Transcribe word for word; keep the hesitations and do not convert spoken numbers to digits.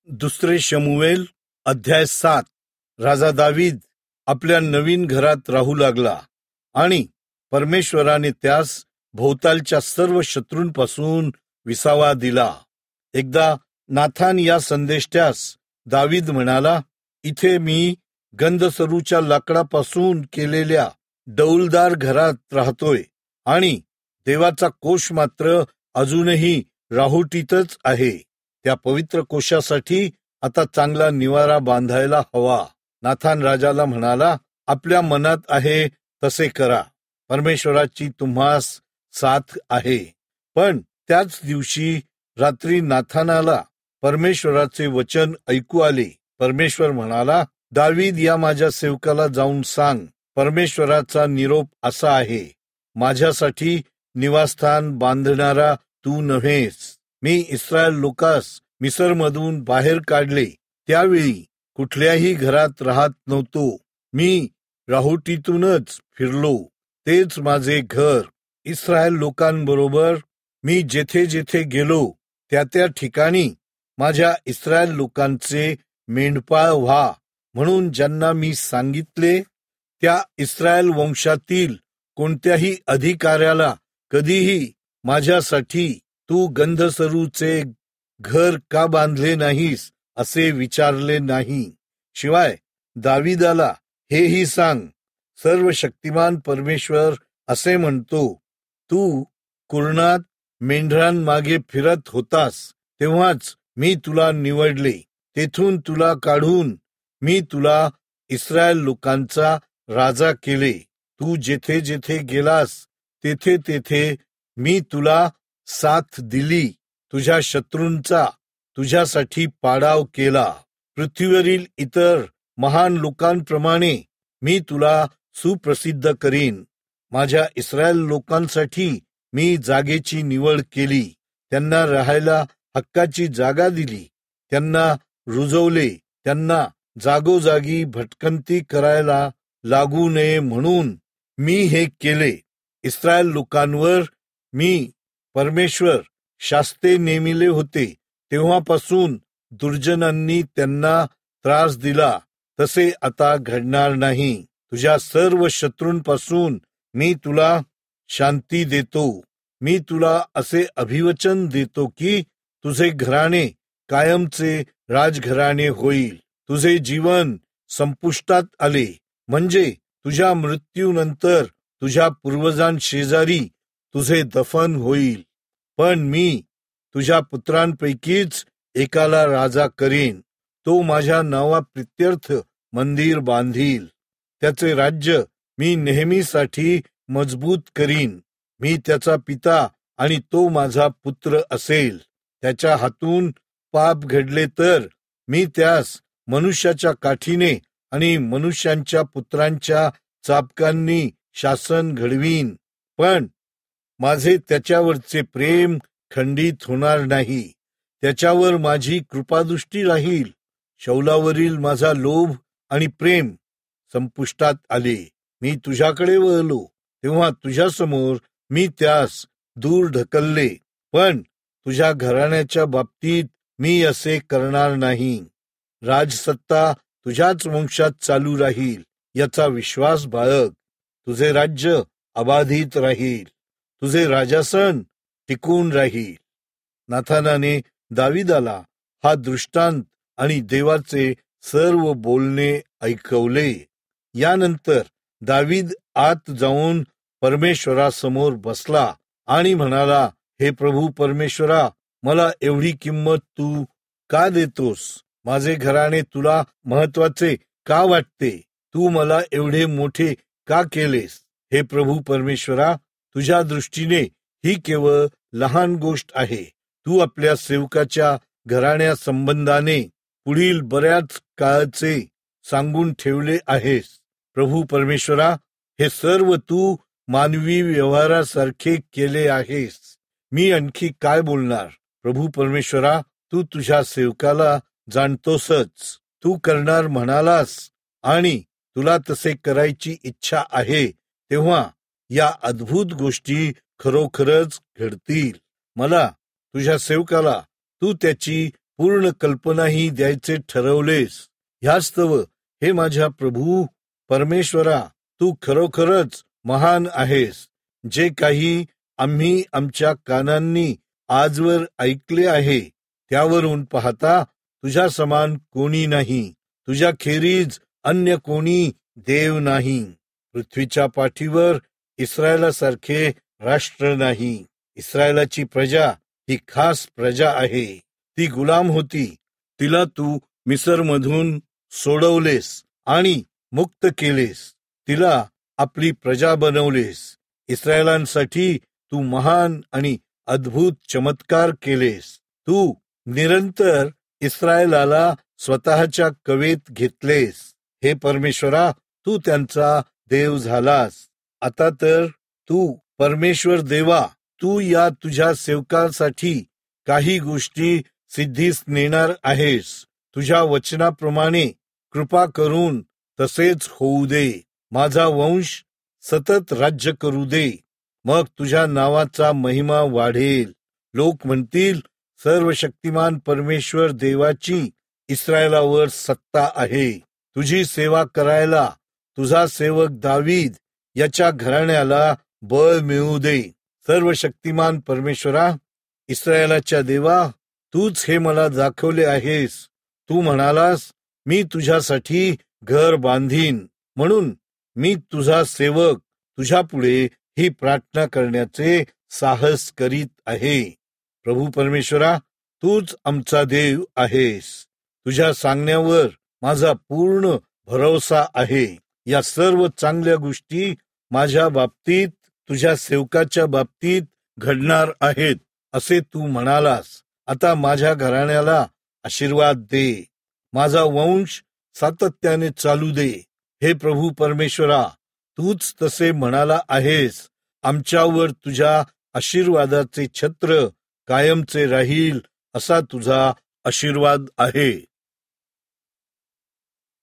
दुसरे शमूएल अध्याय सात. राजा दावीद आपल्या नवीन घरात राहू लागला आणि परमेश्वराने त्यास भोवतालच्या सर्व शत्रूंपासून विसावा दिला. एकदा नाथान या संदेष्ट्यास दावीद म्हणाला, इथे मी गंधसरूच्या लाकडापासून केलेल्या डौलदार घरात राहतोय आणि देवाचा कोश मात्र अजूनही राहुटीतच आहे. त्या पवित्र कोशासाठी आता चांगला निवारा बांधायला हवा. नाथान राजाला म्हणाला, आपल्या मनात आहे तसे करा, परमेश्वराची तुम्हास साथ आहे. पण त्याच दिवशी रात्री नाथानाला परमेश्वराचे वचन ऐकू आले. परमेश्वर म्हणाला, दावीद या माझ्या सेवकाला जाऊन सांग, परमेश्वराचा निरोप असा आहे, माझ्यासाठी निवासस्थान बांधणारा तू नव्हेस. मी इस्रायल लोकास मिसरमधून बाहेर काढले त्यावेळी कुठल्याही घरात राहत नव्हतो. मी राहुटीतूनच फिरलो. तेच माझे घर. इस्रायल लोकांबरोबर मी जेथे जेथे गेलो त्या त्या ठिकाणी माझ्या इस्रायल लोकांचे मेंढपाळ व्हा म्हणून ज्यांना मी सांगितले, त्या इस्रायल वंशातील कोणत्याही अधिकाऱ्याला कधीही माझ्यासाठी तू गंधसरूचे घर का बांधले नाहीस असे विचारले नाही. शिवाय दावीदाला हेही सांग, सर्व शक्तिमान परमेश्वर असे म्हणतो, तू कुरणात मेंढरांमागे फिरत होतास तेव्हाच मी तुला निवडले. तेथून तुला काढून मी तुला इस्रायल लोकांचा राजा केले. तू जेथे जेथे गेलास तेथे तेथे मी तुला साथ दिली. तुझ्या शत्रूंचा तुझ्यासाठी पाडाव केला. पृथ्वीवरील इतर महान लोकांप्रमाणे मी तुला सुप्रसिद्ध करीन. माझ्या इस्रायल लोकांसाठी मी जागेची निवड केली. त्यांना राहायला हक्काची जागा दिली. त्यांना रुजवले. त्यांना जागोजागी भटकंती करायला लागू नये म्हणून मी हे केले. इस्रायल लोकांवर मी परमेश्वर शास्ते नेमिले होते तेव्हापासून दुर्जनांनी त्यांना त्रास दिला तसे आता घडणार नाही. तुझ्या सर्व शत्रूंपासून मी तुला शांती देतो. मी तुला असे अभिवचन देतो की तुझे घराणे कायमचे राजघराणे होईल. तुझे जीवन संपुष्टात आले म्हणजे तुझ्या मृत्यूनंतर तुझ्या पूर्वजांशेजारी तुझे दफन होईल. पण मी तुझ्या पुत्रांपैकीच एकाला राजा करीन. तो माझ्या नावाप्रित्यर्थ मंदिर बांधील. त्याचे राज्य मी नेहमीसाठी मजबूत करीन. मी त्याचा पिता आणि तो माझा पुत्र असेल. त्याच्या हातून पाप घडले तर मी त्यास मनुष्याच्या काठीने आणि मनुष्यांच्या पुत्रांच्या चाबकांनी शासन घडवीन. पण माझे त्याच्यावरचे प्रेम खंडित होणार नाही. त्याच्यावर माझी कृपादृष्टी राहील. शौलावरील माझा लोभ आणि प्रेम संपुष्टात आले. मी तुझ्याकडे वळलो तेव्हा तुझ्यासमोर मी त्यास दूर ढकलले. पण तुझ्या घराण्याच्या बाबतीत मी असे करणार नाही. राजसत्ता तुझ्याच वंशात चालू राहील याचा विश्वास बाळग. तुझे राज्य अबाधित राहील. तुझे राजासन टिकून राहील. नाथानाने दावीदाला हा दृष्टांत आणि देवाचे सर्व बोलणे ऐकवले. यानंतर दावीद आत जाऊन परमेश्वरासमोर बसला आणि म्हणाला, हे प्रभू परमेश्वरा, मला एवढी किंमत तू का देतोस? माझे घराणे तुला महत्वाचे का वाटते? तू मला एवढे मोठे का केलेस? हे प्रभू परमेश्वरा, तुझ्या दृष्टीने ही केवळ लहान गोष्ट आहे. तू आपल्या सेवकाच्या घराण्या संबंधाने पुढील बऱ्याच काळाचे सांगून ठेवले आहेस. प्रभू परमेश्वरा, हे सर्व तू मानवी व्यवहारासारखे केले आहेस. मी आणखी काय बोलणार? प्रभू परमेश्वरा, तू तुझ्या सेवकाला जाणतोसच. तू करणार म्हणालास आणि तुला तसे करायची इच्छा आहे तेव्हा या अद्भुत गोष्टी खरोखरच घडतील. मला तुझ्या सेवकाला तू त्याची पूर्ण कल्पनाही द्यायचे ठरवलेस. ह्यास्तव हे माझ्या प्रभू परमेश्वरा, तू खरोखरच महान आहेस. जे काही आम्ही आमच्या कानांनी आजवर ऐकले आहे त्यावरून पाहता तुझ्या समान कोणी नाही. तुझ्या खेरीज अन्य कोणी देव नाही. पृथ्वीच्या पाठीवर इस्रायलासारखे राष्ट्र नाही. इस्रायलाची प्रजा ही खास प्रजा आहे. ती गुलाम होती, तिला तू मिसरमधून सोडवलेस आणि मुक्त केलेस. तिला आपली प्रजा बनवलेस. इस्रायलांसाठी तू महान आणि अद्भुत चमत्कार केलेस. तू निरंतर इस्रायलाला स्वतःच्या कवेत घेतलेस. हे परमेश्वरा, तू त्यांचा देव झालास. आता तर तू परमेश्वर देवा, तू या तुझ्या सेवकासाठी काही गोष्टी सिद्धीस नेणार आहेस. तुझ्या वचनाप्रमाणे कृपा करून तसेच होऊ दे. माझा वंश सतत राज्य करू दे. मग तुझ्या नावाचा महिमा वाढेल. लोक म्हणतील, सर्वशक्तिमान परमेश्वर देवाची इस्रायलावर सत्ता आहे. तुझी सेवा करायला तुझा सेवक दावीद याच्या घराण्याला बळ मिळू दे. सर्वशक्तिमान परमेश्वरा, इस्रायलाच्या देवा, तूच हे मला दाखवले आहेस. तू म्हणालास, मी तुझ्यासाठी घर बांधीन. म्हणून मी तुझा सेवक तुझ्या पुढे ही प्रार्थना करण्याचे साहस करीत आहे. प्रभू परमेश्वरा, तूच आमचा देव आहेस. तुझ्या सांगण्यावर माझा पूर्ण भरोसा आहे. या सर्व चांगल्या गोष्टी माझ्या बाबतीत, तुझ्या सेवकाच्या बाबतीत घडणार आहेत असे तू म्हणालास. आता माझ्या घराण्याला आशीर्वाद दे. माझा वंश सातत्याने चालू दे. हे प्रभू परमेश्वरा, तूच तसे म्हणाला आहेस. आमच्यावर तुझ्या आशीर्वादाचे छत्र कायमचे राहील असा तुझा आशीर्वाद आहे.